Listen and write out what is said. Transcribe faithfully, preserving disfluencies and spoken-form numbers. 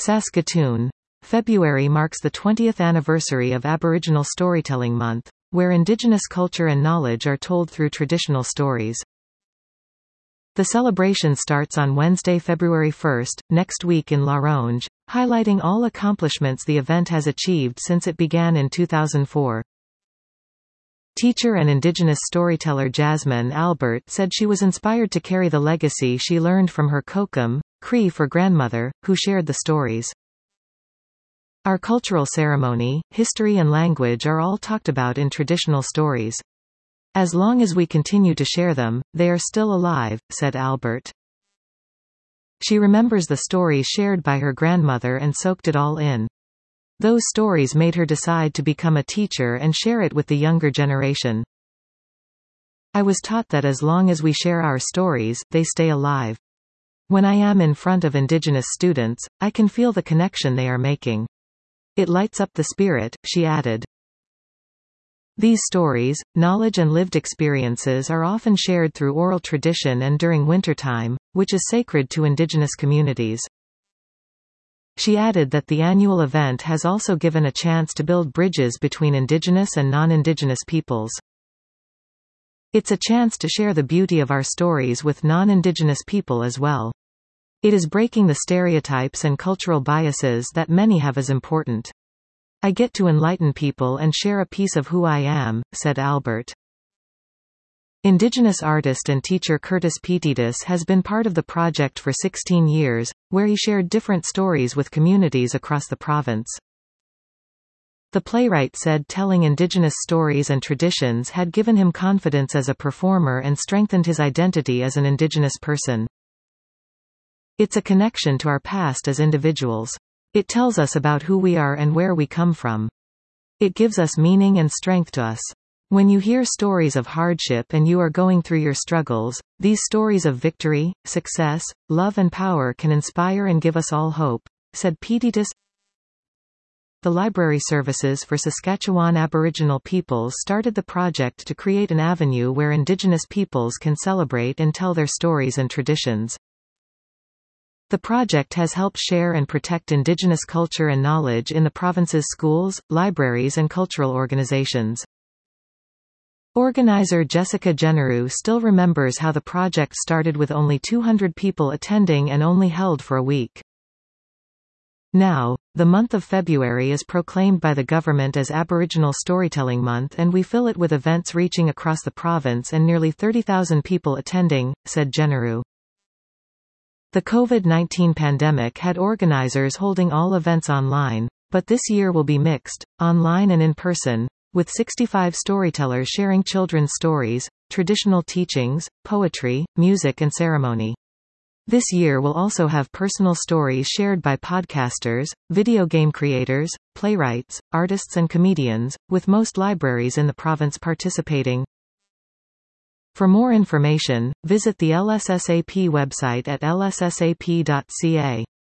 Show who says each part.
Speaker 1: Saskatoon. February marks the twentieth anniversary of Aboriginal Storytelling Month, where Indigenous culture and knowledge are told through traditional stories. The celebration starts on Wednesday, February first, next week in La Ronge, highlighting all accomplishments the event has achieved since it began in two thousand four. Teacher and Indigenous storyteller Jasmine Albert said she was inspired to carry the legacy she learned from her Kokum, Cree for grandmother, who shared the stories. Our cultural ceremony, history and language are all talked about in traditional stories. As long as we continue to share them, they are still alive, said Albert. She remembers the stories shared by her grandmother and soaked it all in. Those stories made her decide to become a teacher and share it with the younger generation. I was taught that as long as we share our stories, they stay alive. When I am in front of Indigenous students, I can feel the connection they are making. It lights up the spirit, she added. These stories, knowledge and lived experiences are often shared through oral tradition and during wintertime, which is sacred to Indigenous communities. She added that the annual event has also given a chance to build bridges between Indigenous and non-Indigenous peoples. It's a chance to share the beauty of our stories with non-Indigenous people as well. It is breaking the stereotypes and cultural biases that many have as important. I get to enlighten people and share a piece of who I am, said Albert. Indigenous artist and teacher Curtis Petidis has been part of the project for sixteen years, where he shared different stories with communities across the province. The playwright said telling Indigenous stories and traditions had given him confidence as a performer and strengthened his identity as an Indigenous person. It's a connection to our past as individuals. It tells us about who we are and where we come from. It gives us meaning and strength to us. When you hear stories of hardship and you are going through your struggles, these stories of victory, success, love and power can inspire and give us all hope, said Petidis. The Library Services for Saskatchewan Aboriginal Peoples started the project to create an avenue where Indigenous peoples can celebrate and tell their stories and traditions. The project has helped share and protect Indigenous culture and knowledge in the province's schools, libraries and cultural organizations. Organizer Jessica Generu still remembers how the project started with only two hundred people attending and only held for a week. Now, the month of February is proclaimed by the government as Aboriginal Storytelling Month and we fill it with events reaching across the province and nearly thirty thousand people attending, said Generu. The COVID nineteen pandemic had organizers holding all events online, but this year will be mixed, online and in person, with sixty-five storytellers sharing children's stories, traditional teachings, poetry, music and ceremony. This year will also have personal stories shared by podcasters, video game creators, playwrights, artists and comedians, with most libraries in the province participating. For more information, visit the L S S A P website at l s s a p dot c a.